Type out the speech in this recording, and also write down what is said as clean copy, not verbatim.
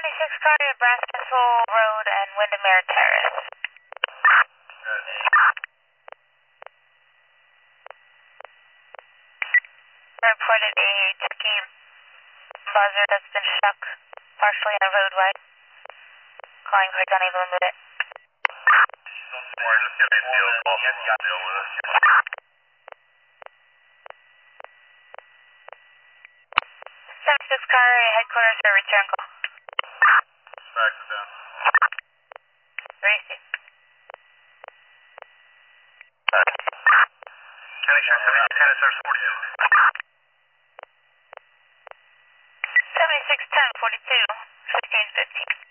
76 car at Brassenville Road and Windermere Terrace. Reported a Cherokee buzzer that's been stuck partially on a roadway. Calling for Johnny Limited. We're just gonna deal with it. 76 car headquarters for return call. Back to down. Racing. County Sheriff 10 SR 42. 7610 42 1515.